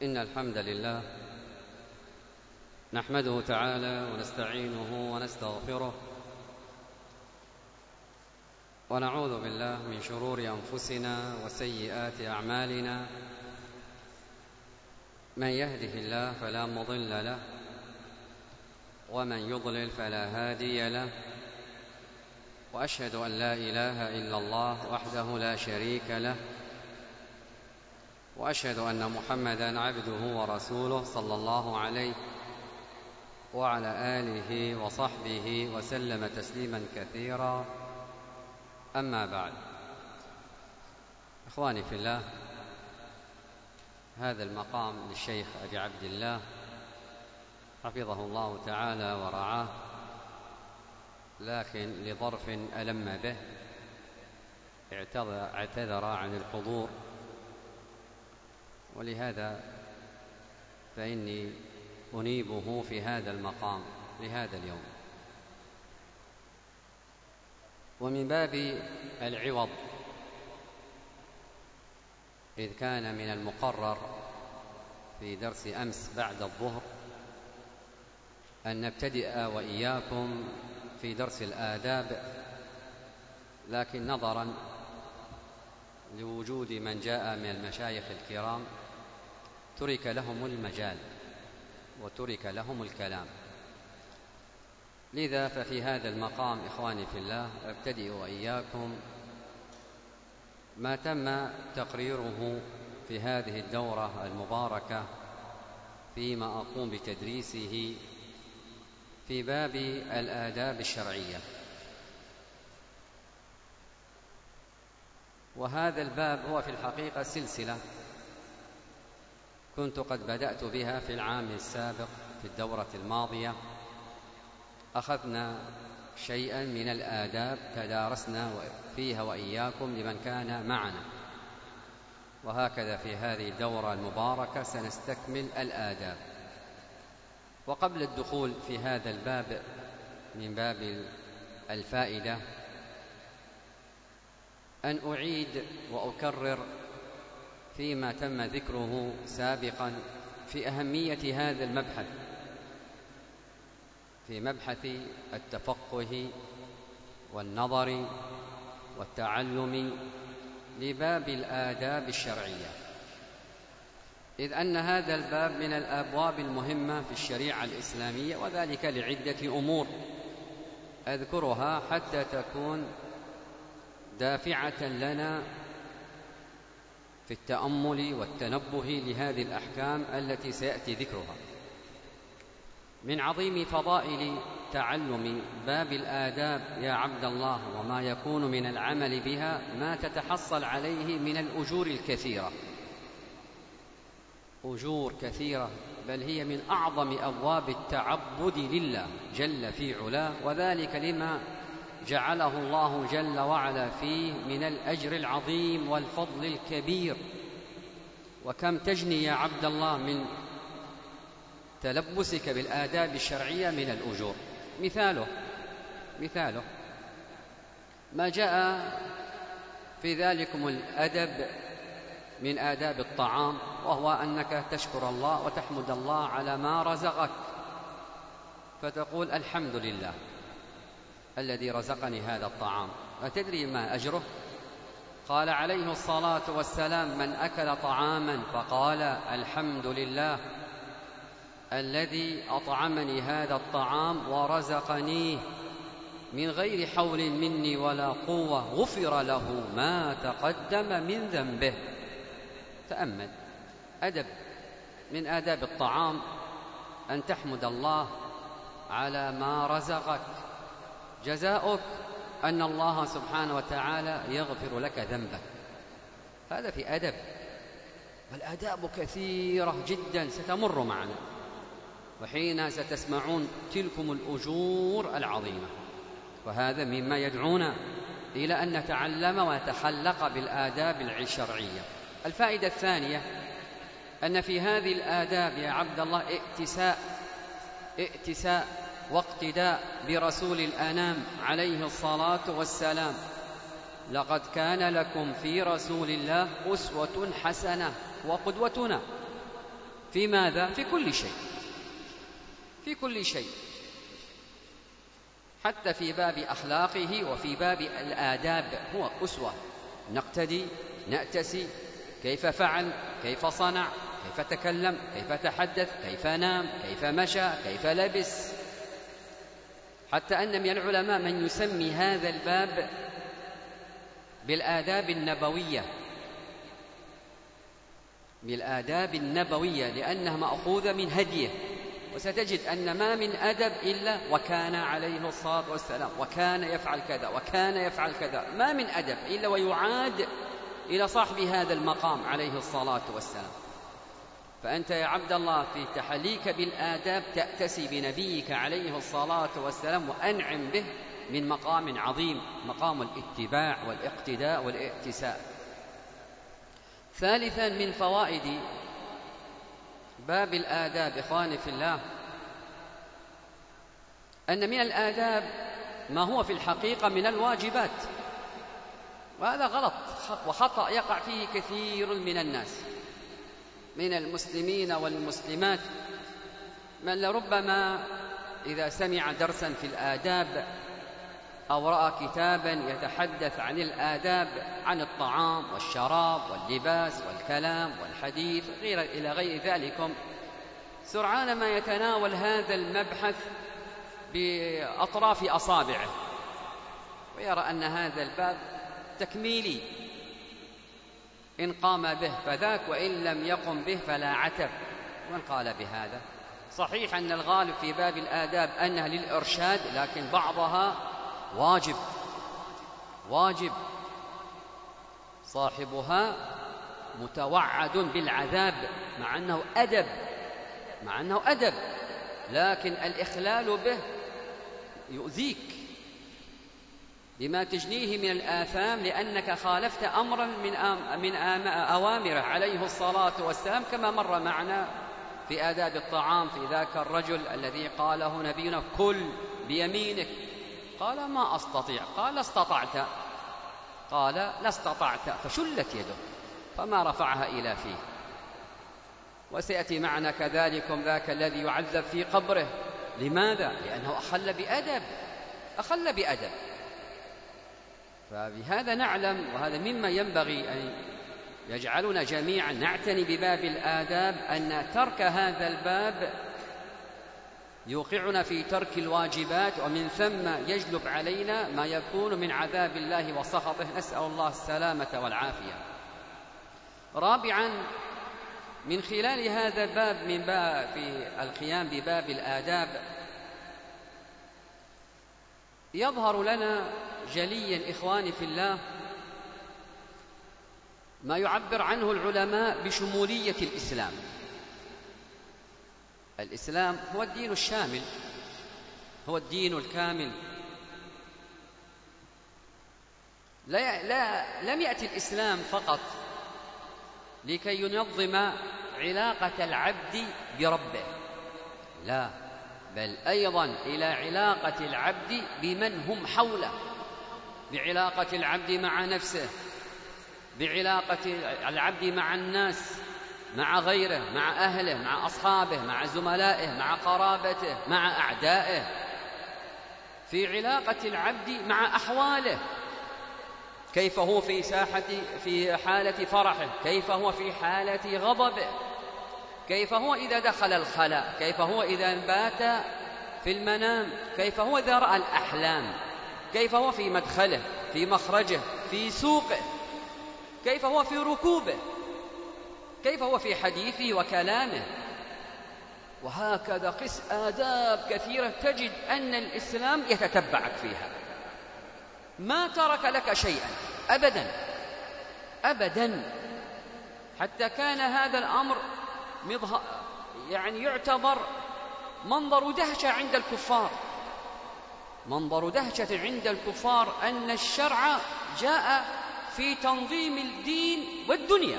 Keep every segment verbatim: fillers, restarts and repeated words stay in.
إن الحمد لله نحمده تعالى ونستعينه ونستغفره ونعوذ بالله من شرور أنفسنا وسيئات أعمالنا. من يهده الله فلا مضل له ومن يضلل فلا هادي له، وأشهد أن لا إله إلا الله وحده لا شريك له، وأشهد أن محمدًا عبده ورسوله صلى الله عليه وعلى آله وصحبه وسلم تسليمًا كثيرا. أما بعد، إخواني في الله، هذا المقام للشيخ أبي عبد الله حفظه الله تعالى ورعاه، لكن لظرف ألم به اعتذر عن الحضور، ولهذا فإني أنيبه في هذا المقام لهذا اليوم. ومن باب العوض، إذ كان من المقرر في درس أمس بعد الظهر أن نبتدئ وإياكم في درس الآداب، لكن نظرا لوجود من جاء من المشايخ الكرام ترك لهم المجال وترك لهم الكلام. لذا ففي هذا المقام إخواني في الله أبتدئ وإياكم ما تم تقريره في هذه الدورة المباركة فيما أقوم بتدريسه في باب الآداب الشرعية. وهذا الباب هو في الحقيقة سلسلة كنت قد بدأت بها في العام السابق في الدورة الماضية. أخذنا شيئا من الآداب تدارسنا فيها وإياكم لمن كان معنا، وهكذا في هذه الدورة المباركة سنستكمل الآداب. وقبل الدخول في هذا الباب من باب الفائدة أن أعيد وأكرر فيما تم ذكره سابقا في أهمية هذا المبحث، في مبحث التفقه والنظر والتعلم لباب الآداب الشرعية، إذ أن هذا الباب من الأبواب المهمة في الشريعة الإسلامية، وذلك لعدة أمور أذكرها حتى تكون دافعة لنا في التأمل والتنبه لهذه الأحكام التي سيأتي ذكرها. من عظيم فضائل تعلم باب الآداب يا عبد الله وما يكون من العمل بها ما تتحصل عليه من الأجور الكثيرة، أجور كثيرة، بل هي من أعظم أبواب التعبد لله جل في علاه، وذلك لما جعله الله جل وعلا فيه من الأجر العظيم والفضل الكبير. وكم تجني يا عبد الله من تلبسك بالآداب الشرعية من الأجور. مثاله مثاله ما جاء في ذلكم الأدب من آداب الطعام، وهو أنك تشكر الله وتحمد الله على ما رزقك، فتقول الحمد لله الذي رزقني هذا الطعام. أتدري ما أجره؟ قال عليه الصلاة والسلام: من أكل طعاما فقال الحمد لله الذي أطعمني هذا الطعام ورزقنيه من غير حول مني ولا قوة، غفر له ما تقدم من ذنبه. تأمل، أدب من آداب الطعام أن تحمد الله على ما رزقك، جزاؤك أن الله سبحانه وتعالى يغفر لك ذنبك. هذا في أدب، والآداب كثيرة جدا ستمر معنا، وحين ستسمعون تلكم الأجور العظيمة. وهذا مما يدعونا إلى أن نتعلم ونتخلق بالآداب الشرعية. الفائدة الثانية أن في هذه الآداب يا عبد الله ائتساء ائتساء واقتداء برسول الأنام عليه الصلاة والسلام. لقد كان لكم في رسول الله أسوة حسنة وقدوتنا. في ماذا؟ في كل شيء، في كل شيء، حتى في باب أخلاقه وفي باب الآداب هو أسوة، نقتدي نأتسي، كيف فعل، كيف صنع، كيف تكلم، كيف تحدث، كيف نام، كيف مشى، كيف لبس. حتى أن من العلماء من يسمي هذا الباب بالآداب النبوية، بالآداب النبوية، لأنها مأخوذة من هديه. وستجد أن ما من أدب إلا وكان عليه الصلاة والسلام وكان يفعل كذا وكان يفعل كذا، ما من أدب إلا ويعاد إلى صاحب هذا المقام عليه الصلاة والسلام. فأنت يا عبد الله في تحليك بالآداب تأتسي بنبيك عليه الصلاة والسلام وأنعم به من مقام عظيم، مقام الاتباع والاقتداء والائتساء. ثالثا من فوائد باب الآداب إخواني في الله أن من الآداب ما هو في الحقيقة من الواجبات، وهذا غلط وخطأ يقع فيه كثير من الناس من المسلمين والمسلمات، من لربما إذا سمع درسا في الآداب أو رأى كتابا يتحدث عن الآداب، عن الطعام والشراب واللباس والكلام والحديث غير إلى غير ذلك، سرعان ما يتناول هذا المبحث بأطراف أصابعه ويرى أن هذا الباب تكميلي، إن قام به فذاك وإن لم يقم به فلا عتب. ومن قال بهذا؟ صحيح أن الغالب في باب الآداب أنها للإرشاد، لكن بعضها واجب واجب صاحبها متوعد بالعذاب، مع أنه أدب مع أنه أدب لكن الإخلال به يؤذيك بما تجنيه من الآثام، لأنك خالفت أمرا من من أوامره عليه الصلاة والسلام، كما مر معنا في آداب الطعام في ذاك الرجل الذي قاله نبينا كل بيمينك، قال ما أستطيع، قال استطعت، قال لا استطعت، فشلت يده فما رفعها إلى فيه. وسيأتي معنا كذلك ذاك الذي يعذب في قبره، لماذا؟ لأنه أخل بأدب أخل بأدب. فبهذا نعلم، وهذا مما ينبغي أن يجعلنا جميعا نعتني بباب الآداب، أن ترك هذا الباب يوقعنا في ترك الواجبات، ومن ثم يجلب علينا ما يكون من عذاب الله وسخطه، نسأل الله السلامة والعافية. رابعا من خلال هذا الباب من باب في القيام بباب الآداب يظهر لنا جليا إخواني في الله ما يعبر عنه العلماء بشمولية الإسلام. الإسلام هو الدين الشامل، هو الدين الكامل. لا, لا لم يأتي الإسلام فقط لكي ينظم علاقة العبد بربه، لا، بل أيضا إلى علاقة العبد بمن هم حوله، بعلاقة العبد مع نفسه، بعلاقة العبد مع الناس، مع غيره، مع أهله، مع أصحابه، مع زملائه، مع قرابته، مع أعدائه، في علاقة العبد مع أحواله، كيف هو في ساحة في حالة فرحه، كيف هو في حالة غضبه، كيف هو إذا دخل الخلاء، كيف هو إذا بات في المنام، كيف هو إذا رأى الأحلام، كيف هو في مدخله، في مخرجه، في سوقه، كيف هو في ركوبه، كيف هو في حديثه وكلامه. وهكذا قس آداب كثيرة تجد أن الإسلام يتتبعك فيها، ما ترك لك شيئا أبدا أبدا. حتى كان هذا الأمر يعني يعتبر منظر دهشة عند الكفار، منظر دهشة عند الكفار أن الشرع جاء في تنظيم الدين والدنيا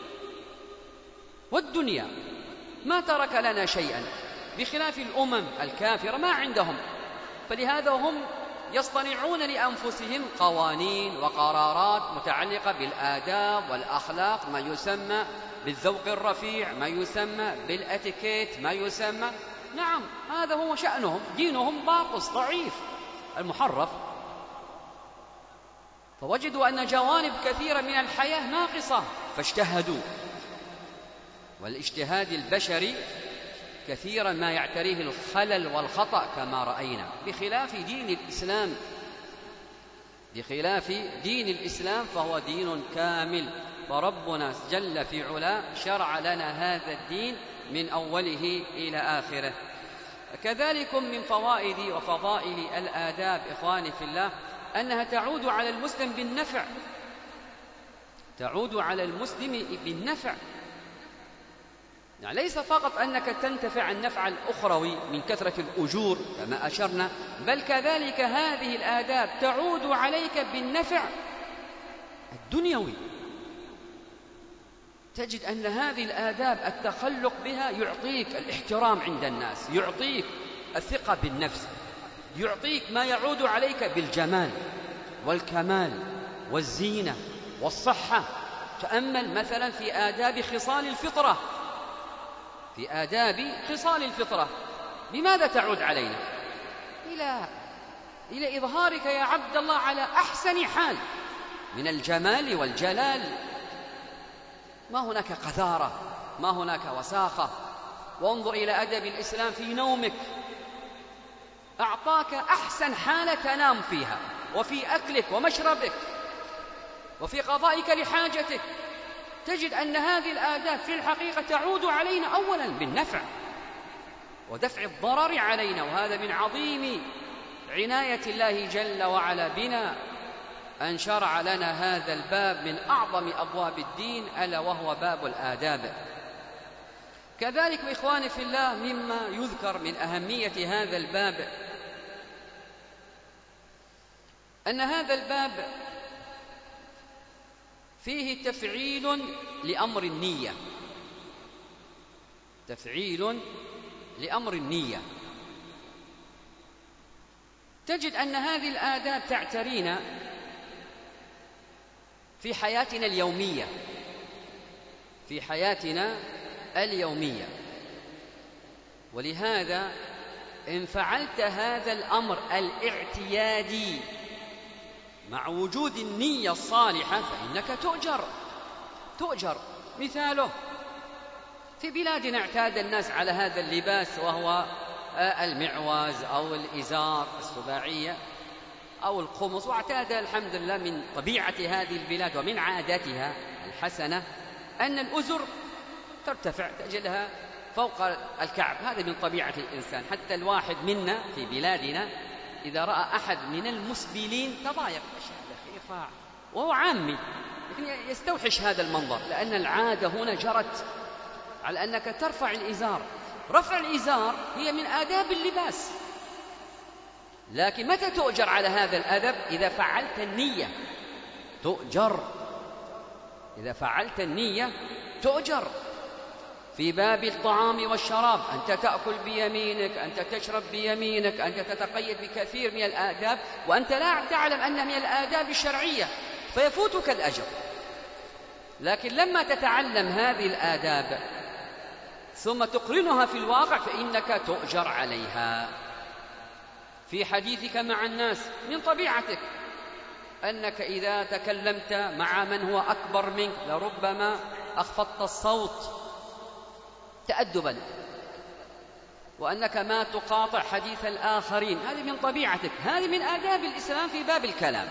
والدنيا ما ترك لنا شيئا، بخلاف الأمم الكافرة ما عندهم. فلهذا هم يصطنعون لأنفسهم قوانين وقرارات متعلقة بالآداب والأخلاق، ما يسمى بالذوق الرفيع، ما يسمى بالأتيكيت، ما يسمى، نعم هذا هو شأنهم، دينهم باطس ضعيف المحرف. فوجدوا أن جوانب كثيرة من الحياة ناقصة فاجتهدوا، والاجتهاد البشري كثيرا ما يعتريه الخلل والخطأ كما رأينا، بخلاف دين الإسلام بخلاف دين الإسلام فهو دين كامل، فربنا جل في علا شرع لنا هذا الدين من أوله إلى آخره. كذلك من فوائد وفضائل الآداب إخواني في الله أنها تعود على المسلم بالنفع، تعود على المسلم بالنفع، يعني ليس فقط أنك تنتفع النفع الأخروي من كثرة الأجور كما أشرنا، بل كذلك هذه الآداب تعود عليك بالنفع الدنيوي. تجد أن هذه الآداب التخلق بها يعطيك الاحترام عند الناس، يعطيك الثقة بالنفس، يعطيك ما يعود عليك بالجمال والكمال والزينة والصحة. تأمل مثلا في آداب خصال الفطرة، في آداب خصال الفطرة بماذا تعود علينا؟ إلى إلى إظهارك يا عبد الله على أحسن حال من الجمال والجلال، ما هناك قذارة، ما هناك وساخة. وانظر إلى أدب الإسلام في نومك، أعطاك أحسن حالة تنام فيها، وفي أكلك ومشربك، وفي قضائك لحاجتك. تجد أن هذه الآداب في الحقيقة تعود علينا أولا بالنفع ودفع الضرر علينا، وهذا من عظيم عناية الله جل وعلا بنا أن شرع لنا هذا الباب من أعظم أبواب الدين، ألا وهو باب الآداب. كذلك إخواني في الله مما يذكر من أهمية هذا الباب أن هذا الباب فيه تفعيل لأمر النية، تفعيل لأمر النية. تجد أن هذه الآداب تعترينا في حياتنا اليومية، في حياتنا اليومية. ولهذا إن فعلت هذا الأمر الاعتيادي مع وجود النية الصالحة فإنك تؤجر تؤجر مثاله في بلادنا اعتاد الناس على هذا اللباس وهو المعوز أو الإزار السباعية أو القمص، واعتاد الحمد لله من طبيعة هذه البلاد ومن عاداتها الحسنة أن الأزر ترتفع تجدها فوق الكعب، هذا من طبيعة الإنسان. حتى الواحد منا في بلادنا إذا رأى أحد من المسبلين تضايق، إيش هذا خيفاع، وهو عامي لكن يستوحش هذا المنظر، لأن العادة هنا جرت على أنك ترفع الإزار. رفع الإزار هي من آداب اللباس، لكن متى تؤجر على هذا الأدب؟ إذا فعلت النية تؤجر، إذا فعلت النية تؤجر. في باب الطعام والشراب أنت تأكل بيمينك، أنت تشرب بيمينك، أنت تتقيد بكثير من الآداب وأنت لا تعلم أن من الآداب الشرعية فيفوتك الأجر. لكن لما تتعلم هذه الآداب ثم تقرنها في الواقع فإنك تؤجر عليها. في حديثك مع الناس من طبيعتك أنك إذا تكلمت مع من هو أكبر منك لربما أخفضت الصوت تأدبا، وأنك ما تقاطع حديث الآخرين، هذه من طبيعتك، هذه من آداب الإسلام في باب الكلام.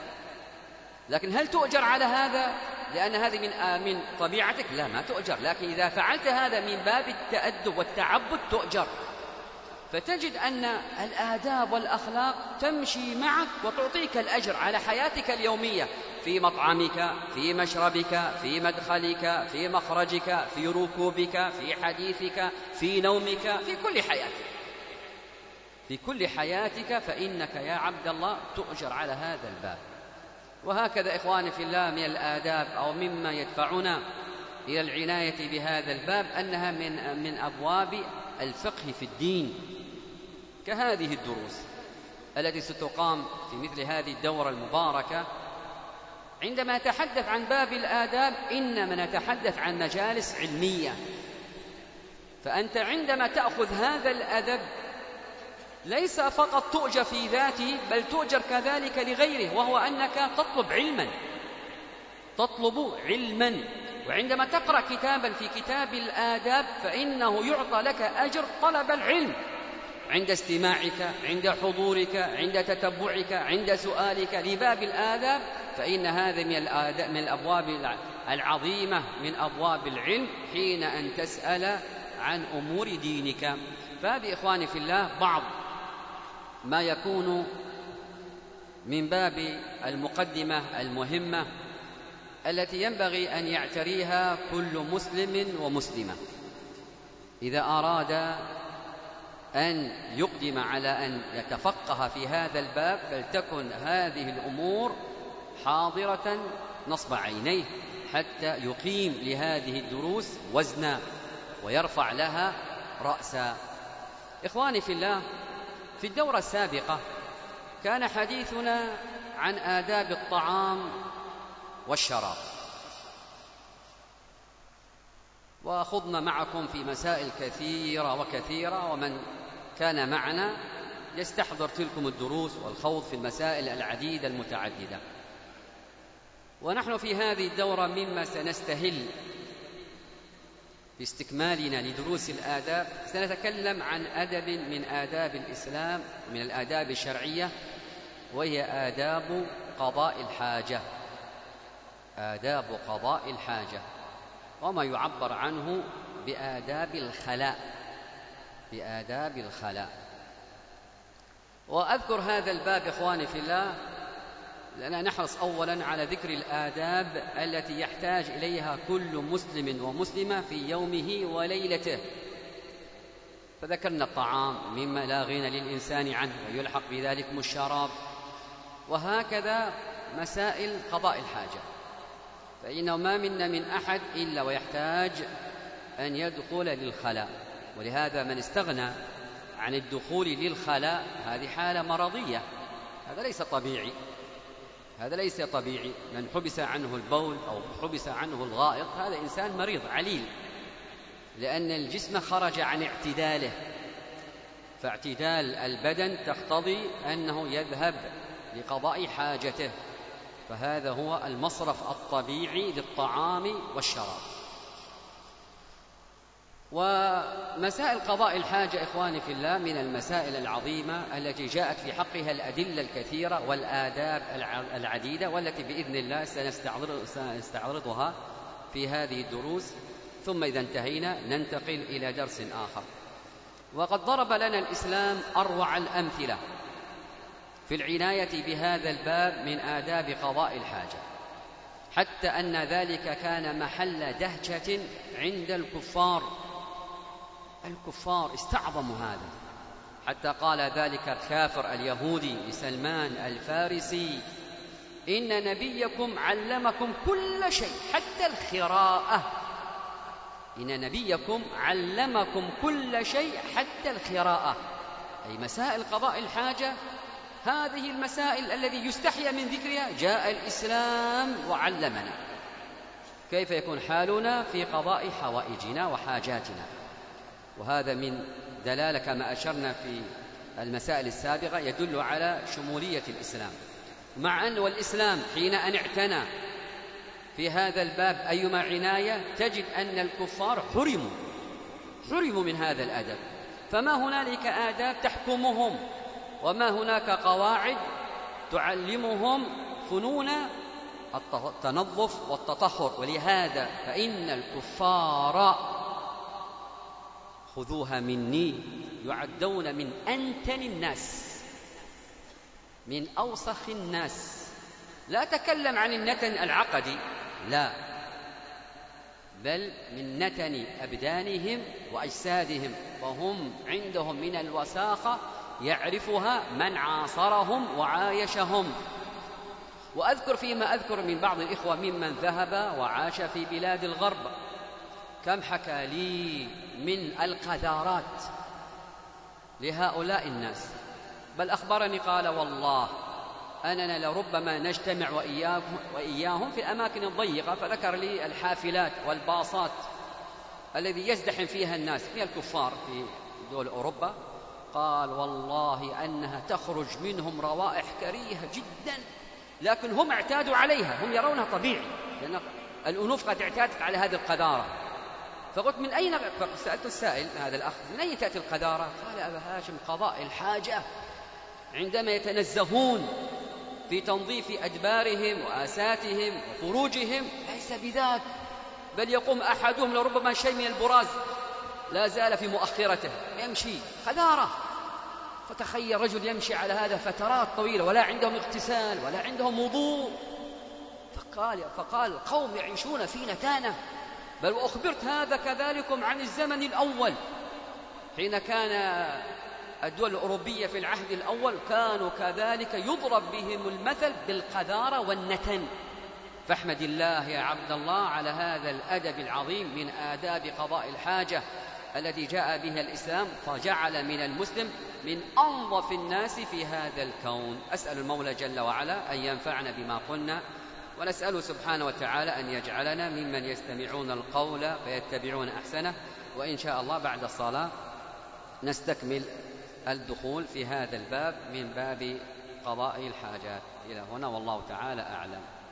لكن هل تؤجر على هذا لأن هذه من من طبيعتك؟ لا، ما تؤجر. لكن إذا فعلت هذا من باب التأدب والتعبد تؤجر. فتجد أن الآداب والأخلاق تمشي معك وتعطيك الأجر على حياتك اليومية، في مطعمك، في مشربك، في مدخلك، في مخرجك، في ركوبك، في حديثك، في نومك، في كل حياتك، في كل حياتك فإنك يا عبد الله تؤجر على هذا الباب. وهكذا إخواني في الله من الآداب أو مما يدفعنا إلى العناية بهذا الباب أنها من من أبواب الفقه في الدين، كهذه الدروس التي ستقام في مثل هذه الدورة المباركة عندما نتحدث عن باب الآداب إنما نتحدث عن مجالس علمية. فأنت عندما تأخذ هذا الأدب ليس فقط تؤجر في ذاته، بل تؤجر كذلك لغيره، وهو أنك تطلب علما تطلب علما وعندما تقرأ كتابا في كتاب الآداب فإنه يعطى لك أجر طلب العلم عند استماعك، عند حضورك، عند تتبعك، عند سؤالك لباب الآداب، فإن هذا من الآداب من الأبواب العظيمة من أبواب العلم حين أن تسأل عن أمور دينك. فهذه إخواني في الله بعض ما يكون من باب المقدمة المهمة التي ينبغي أن يعتريها كل مسلم ومسلمة إذا أراد أن يقدم على أن يتفقه في هذا الباب، فلتكن هذه الأمور حاضرة نصب عينيه حتى يقيم لهذه الدروس وزنا ويرفع لها رأسا. إخواني في الله، في الدورة السابقة كان حديثنا عن آداب الطعام والشراب، وخضنا معكم في مسائل كثيرة وكثيرة، ومن كان معنا يستحضر تلكم الدروس والخوض في المسائل العديدة المتعددة. ونحن في هذه الدورة مما سنستهل باستكمالنا لدروس الآداب سنتكلم عن أدب من آداب الإسلام من الآداب الشرعية، وهي آداب قضاء الحاجة آداب قضاء الحاجة وما يعبر عنه بآداب الخلاء بآداب الخلاء. وأذكر هذا الباب إخواني في الله لأننا نحرص أولا على ذكر الآداب التي يحتاج إليها كل مسلم ومسلمة في يومه وليلته. فذكرنا الطعام مما لا غنى للإنسان عنه ويلحق بذلكم الشراب، وهكذا مسائل قضاء الحاجة، فإنه ما منا من أحد إلا ويحتاج أن يدخل للخلاء، ولهذا من استغنى عن الدخول للخلاء هذه حالة مرضية، هذا ليس طبيعي هذا ليس طبيعي من حبس عنه البول أو حبس عنه الغائط هذا إنسان مريض عليل، لأن الجسم خرج عن اعتداله، فاعتدال البدن تقتضي أنه يذهب لقضاء حاجته، فهذا هو المصرف الطبيعي للطعام والشراب. ومسائل قضاء الحاجة إخواني في الله من المسائل العظيمة التي جاءت في حقها الأدلة الكثيرة والآداب العديدة، والتي بإذن الله سنستعرضها في هذه الدروس، ثم إذا انتهينا ننتقل إلى درس آخر. وقد ضرب لنا الإسلام أروع الأمثلة في العناية بهذا الباب من آداب قضاء الحاجة، حتى أن ذلك كان محل دهشة عند الكفار الكفار استعظموا هذا، حتى قال ذلك الكافر اليهودي لسلمان الفارسي: إن نبيكم علمكم كل شيء حتى الخراءة إن نبيكم علمكم كل شيء حتى الخراءة، أي مسائل قضاء الحاجة، هذه المسائل الذي يستحيا من ذكرها جاء الإسلام وعلمنا كيف يكون حالنا في قضاء حوائجنا وحاجاتنا. وهذا من دلالة كما أشرنا في المسائل السابقة يدل على شمولية الإسلام، مع أن والإسلام حين أن اعتنى في هذا الباب أيما عناية تجد أن الكفار حرموا حرموا من هذا الأدب، فما هنالك آداب تحكمهم وما هناك قواعد تعلمهم فنون التنظف والتطهر. ولهذا فإن الكفار خذوها مني يعدون من أنتن الناس من أوسخ الناس. لا أتكلم عن النتن العقدي، لا، بل من نتن أبدانهم وأجسادهم، وهم عندهم من الوساخة يعرفها من عاصرهم وعايشهم. وأذكر فيما أذكر من بعض الإخوة ممن ذهب وعاش في بلاد الغرب كم حكى لي من القذارات لهؤلاء الناس، بل أخبرني قال: والله أننا لربما نجتمع وإياهم, وإياهم في الأماكن الضيقة، فذكر لي الحافلات والباصات الذي يزدحم فيها الناس من الكفار في دول أوروبا. قال والله أنها تخرج منهم روائح كريهة جدا، لكن هم اعتادوا عليها، هم يرونها طبيعي، لأن الأنوف قد اعتادت على هذه القذارة. فقلت من أين، سألت السائل هذا الأخ من أين تأتي القذارة؟ قال أبا هاشم قضاء الحاجة، عندما يتنزهون في تنظيف أدبارهم وآساتهم وفروجهم ليس بذاك، بل يقوم أحدهم لربما شيء من البراز لا زال في مؤخرته يمشي قذارة. فتخيل رجل يمشي على هذا فترات طويلة ولا عندهم اغتسال ولا عندهم وضوء. فقال, فقال القوم يعيشون في نتانة. بل وأخبرت هذا كذلكم عن الزمن الأول، حين كان الدول الأوروبية في العهد الأول كانوا كذلك يضرب بهم المثل بالقذارة والنتن. فاحمد الله يا عبد الله على هذا الأدب العظيم من آداب قضاء الحاجة الذي جاء به الإسلام، فجعل من المسلم من أنظف الناس في هذا الكون. أسأل المولى جل وعلا أن ينفعنا بما قلنا، ونسأله سبحانه وتعالى أن يجعلنا ممن يستمعون القول فيتبعون أحسنه. وإن شاء الله بعد الصلاة نستكمل الدخول في هذا الباب من باب قضاء الحاجات. إلى هنا والله تعالى أعلم.